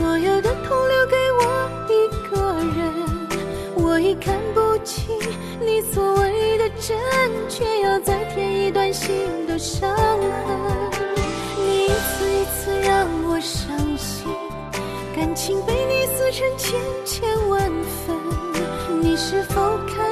所有的痛留给我一个人。我已看不清你所谓的真，却要再添一段新的伤痕。你一次一次让我伤心，感情被你撕成千千万份，你是否看